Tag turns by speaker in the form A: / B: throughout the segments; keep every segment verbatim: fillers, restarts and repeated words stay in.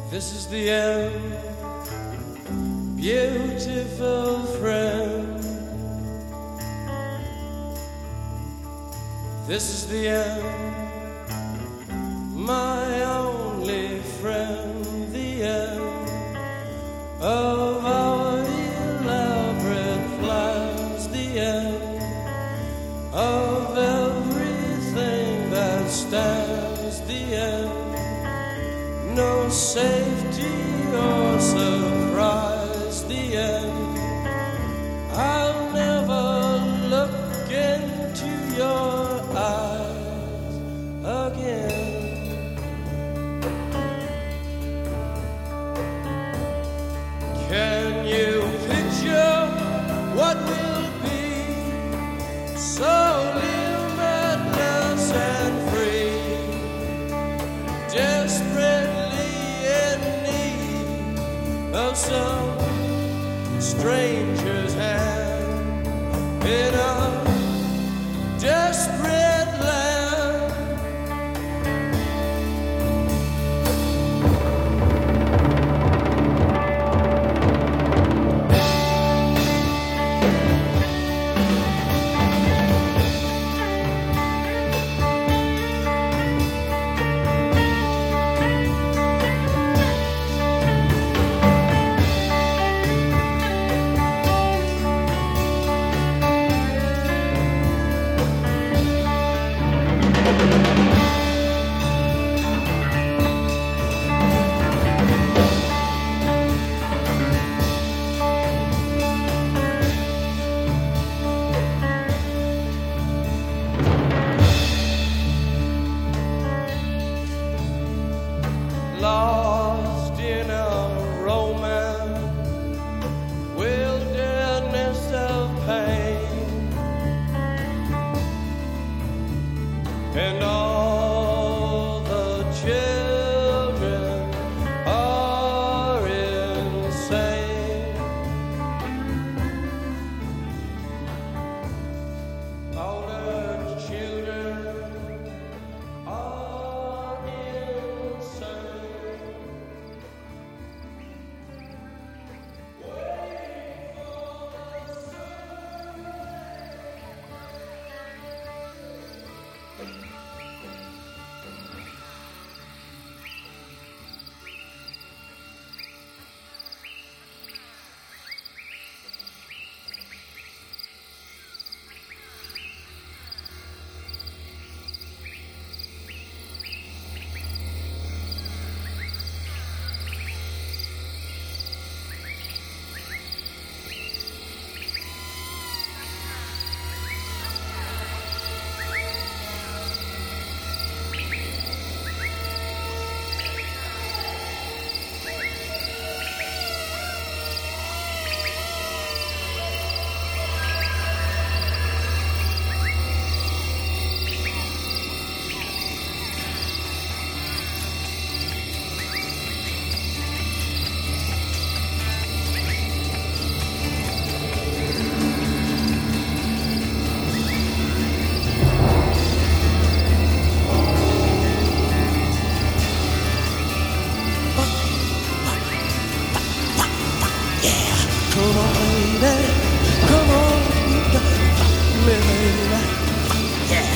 A: This is the end, beautiful friend. This is the end, my only friend. The end of our elaborate plans. The end of everything that stands. The end. No safety or surprise, the end. I'll never look into your eyes again. Can you picture what will be so limitless and free? Desperate of some stranger's hand in a desperate land. Lost in a romance, wilderness of pain, and all the children are insane. All the children are insane. Come on, baby. Come on, baby. Yeah.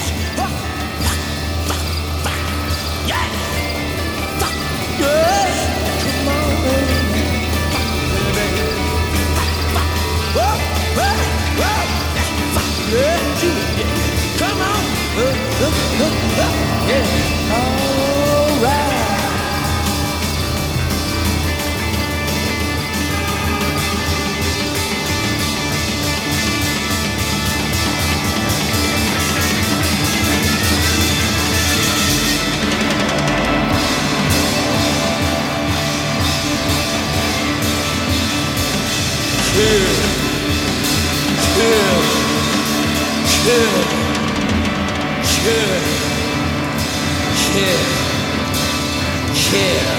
A: Yeah. Yeah. Come on, baby. Whoa, whoa, whoa. Yeah. Come on. Uh, uh, uh, uh. Yeah. All right. Kill, kill, kill, kill, kill, kill.